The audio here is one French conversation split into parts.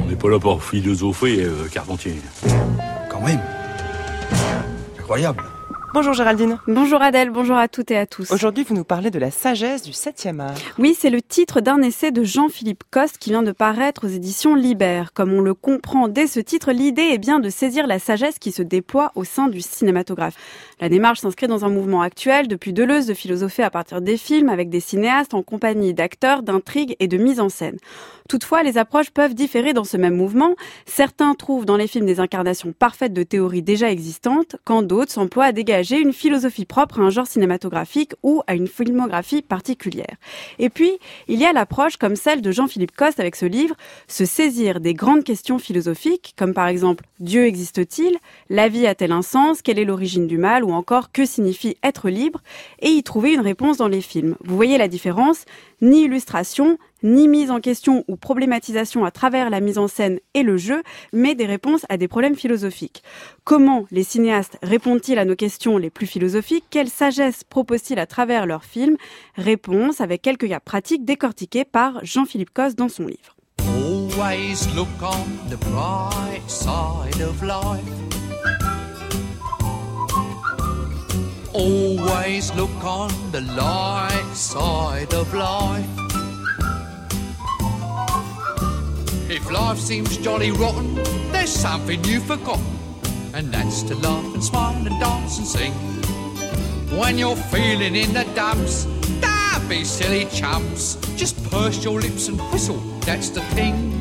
n'est pas là pour philosopher, Carpentier. Quand même. Incroyable. Bonjour Géraldine. Bonjour Adèle, bonjour à toutes et à tous. Aujourd'hui, vous nous parlez de la sagesse du 7e art. Oui, c'est le titre d'un essai de Jean-Philippe Coste qui vient de paraître aux éditions Libère. Comme on le comprend dès ce titre, l'idée est bien de saisir la sagesse qui se déploie au sein du cinématographe. La démarche s'inscrit dans un mouvement actuel depuis Deleuze de philosopher à partir des films avec des cinéastes en compagnie d'acteurs, d'intrigues et de mise en scène. Toutefois, les approches peuvent différer dans ce même mouvement. Certains trouvent dans les films des incarnations parfaites de théories déjà existantes, quand d'autres s'emploient à dégager une philosophie propre à un genre cinématographique ou à une filmographie particulière. Et puis, il y a l'approche comme celle de Jean-Philippe Coste avec ce livre, se saisir des grandes questions philosophiques, comme par exemple « Dieu existe-t-il ? La vie a-t-elle un sens ? Quelle est l'origine du mal ?» ou encore « Que signifie être libre ?» et y trouver une réponse dans les films. Vous voyez la différence ? Ni illustration, ni mise en question ou problématisation à travers la mise en scène et le jeu, mais des réponses à des problèmes philosophiques. Comment les cinéastes répondent-ils à nos questions les plus philosophiques ? Quelle sagesse proposent-ils à travers leurs films ? Réponse avec quelques cas pratiques décortiqués par Jean-Philippe Coste dans son livre. Always look on the bright side of life. Always look on the light side of life. If life seems jolly rotten, there's something you've forgotten, and that's to laugh and smile and dance and sing. When you're feeling in the dumps, don't be silly chumps. Just purse your lips and whistle, that's the thing.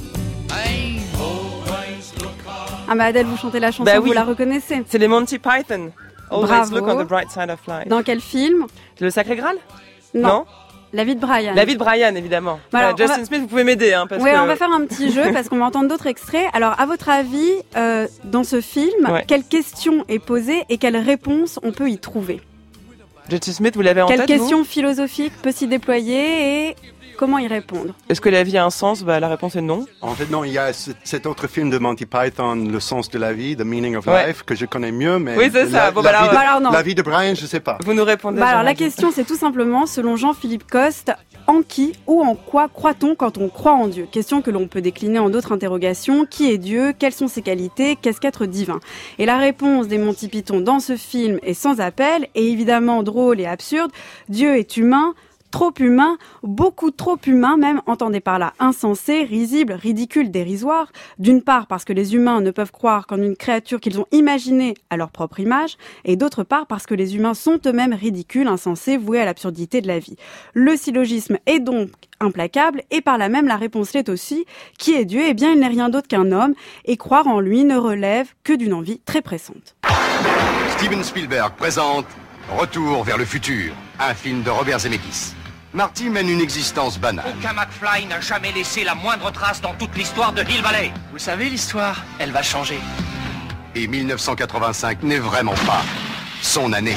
Hey, always look on. Ah bah Adèle, vous chantez la chanson, Bah oui. vous la reconnaissez. C'est les Monty Python. Always Bravo. look on the bright side of life. Dans quel film ? Le Sacré Graal ? Non. La vie de Brian. La vie de Brian, évidemment. Bah alors, Justin on va- Smith, vous pouvez m'aider. Parce Oui, que... on va faire un petit jeu parce qu'on va entendre d'autres extraits. Alors, à votre avis, dans ce film, Ouais. quelle question est posée et quelle réponse on peut y trouver ? Justin Smith, vous l'avez en Quelle tête, question philosophique peut s'y déployer et comment y répondre ? vous ? Est-ce que la vie a un sens ? La réponse est non. En fait, non, il y a cet autre film de Monty Python, Le sens de la vie, The Meaning of Ouais. Life, que je connais mieux, mais Oui, c'est ça. Bon, bah alors- vie de, Bah alors non. la vie de Brian, je sais pas. Vous nous répondez. Bah alors, la Géraldine. question, c'est tout simplement, selon Jean-Philippe Coste, en qui ou en quoi croit-on quand on croit en Dieu ? Question que l'on peut décliner en d'autres interrogations. Qui est Dieu ? Quelles sont ses qualités ? Qu'est-ce qu'être divin ? Et la réponse des Monty Python dans ce film est sans appel et évidemment drôle et absurde. Dieu est humain. Trop humain, beaucoup trop humain même, entendez par là insensé, risible, ridicule, dérisoire. D'une part parce que les humains ne peuvent croire qu'en une créature qu'ils ont imaginée à leur propre image, et d'autre part parce que les humains sont eux-mêmes ridicules, insensés, voués à l'absurdité de la vie. Le syllogisme est donc implacable, et par là même la réponse l'est aussi. Qui est Dieu ? Eh bien il n'est rien d'autre qu'un homme, et croire en lui ne relève que d'une envie très pressante. Steven Spielberg présente Retour vers le futur, un film de Robert Zemeckis. Marty mène une existence banale. Aucun McFly n'a jamais laissé la moindre trace dans toute l'histoire de Hill Valley. Vous savez, l'histoire, elle va changer. Et 1985 n'est vraiment pas son année.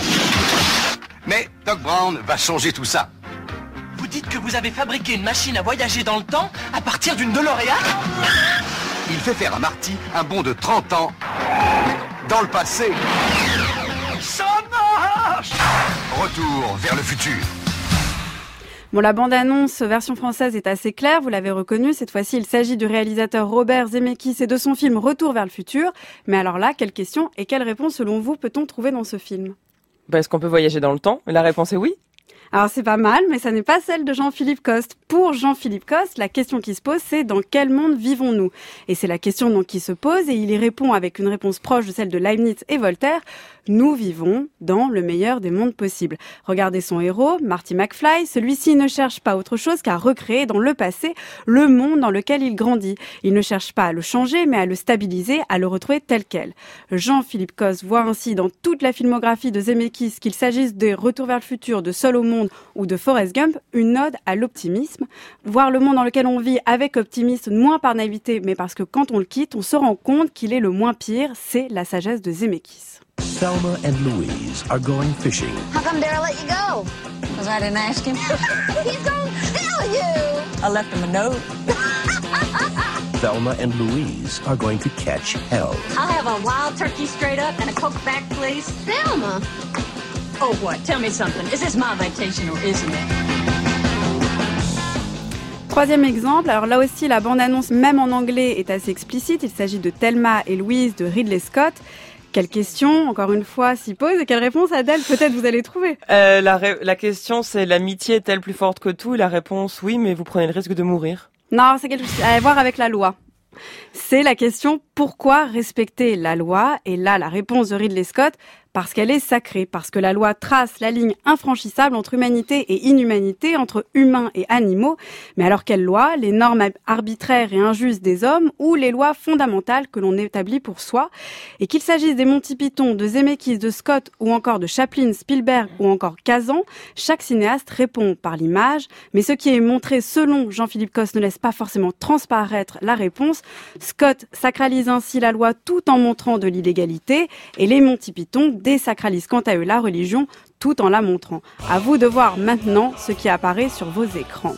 Mais Doc Brown va changer tout ça. Vous dites que vous avez fabriqué une machine à voyager dans le temps à partir d'une DeLorean ? Il fait faire à Marty un bond de 30 ans dans le passé. Ça marche ! Retour vers le futur. Bon, la bande-annonce version française est assez claire, vous l'avez reconnu. Cette fois-ci, il s'agit du réalisateur Robert Zemeckis et de son film Retour vers le futur. Mais alors là, quelle question et quelle réponse, selon vous, peut-on trouver dans ce film ? Est-ce qu'on peut voyager dans le temps ? La réponse est oui. Alors c'est pas mal, mais ça n'est pas celle de Jean-Philippe Coste. Pour Jean-Philippe Coste, la question qui se pose, c'est dans quel monde vivons-nous ? Et c'est la question donc qui se pose, et il y répond avec une réponse proche de celle de Leibniz et Voltaire. Nous vivons dans le meilleur des mondes possibles. Regardez son héros, Marty McFly. Celui-ci ne cherche pas autre chose qu'à recréer dans le passé le monde dans lequel il grandit. Il ne cherche pas à le changer, mais à le stabiliser, à le retrouver tel quel. Jean-Philippe Coste voit ainsi dans toute la filmographie de Zemeckis, qu'il s'agisse de Retour vers le futur, de Seul au monde ou de Forrest Gump, une ode à l'optimisme. Voir le monde dans lequel on vit avec optimisme, moins par naïveté, mais parce que quand on le quitte, on se rend compte qu'il est le moins pire. C'est la sagesse de Zemeckis. Thelma and Louise are going fishing. How come Daryl let you go? Because I didn't ask him. He's gonna kill you! I left him a note. Thelma and Louise are going to catch hell. I'll have a wild turkey straight up and a Coke back, please. Thelma! Oh, what? Tell me something. Is this my vacation or isn't it? Troisième exemple, alors là aussi la bande-annonce même en anglais est assez explicite, il s'agit de Thelma et Louise de Ridley Scott. Quelle question, encore une fois, s'y pose et quelle réponse, Adèle, peut-être vous allez trouver? La question c'est l'amitié est-elle plus forte que tout? Et la réponse oui, mais vous prenez le risque de mourir. Non, c'est quelque chose à voir avec la loi. C'est la question pourquoi respecter la loi? Et là, la réponse de Ridley Scott, parce qu'elle est sacrée, parce que la loi trace la ligne infranchissable entre humanité et inhumanité, entre humains et animaux. Mais alors quelles lois? Les normes arbitraires et injustes des hommes ou les lois fondamentales que l'on établit pour soi? Et qu'il s'agisse des Monty Python, de Zemeckis, de Scott ou encore de Chaplin, Spielberg ou encore Kazan, chaque cinéaste répond par l'image. Mais ce qui est montré selon Jean-Philippe Coste ne laisse pas forcément transparaître la réponse. Scott sacralise ainsi la loi tout en montrant de l'illégalité et les Monty Python désacralisent quant à eux la religion tout en la montrant. À vous de voir maintenant ce qui apparaît sur vos écrans.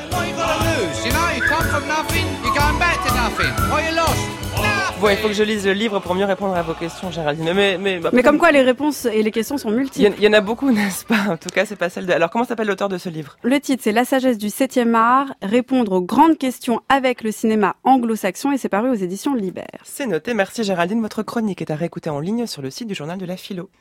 Bon, il faut que je lise le livre pour mieux répondre à vos questions, Géraldine. Mais comme quoi les réponses et les questions sont multiples. Il y en a beaucoup, n'est-ce pas? En tout cas, c'est pas celle de... Alors, comment s'appelle l'auteur de ce livre? Le titre, c'est La sagesse du 7e art, répondre aux grandes questions avec le cinéma anglo-saxon et c'est paru aux éditions Libert. C'est noté. Merci Géraldine. Votre chronique est à réécouter en ligne sur le site du Journal de la Philo.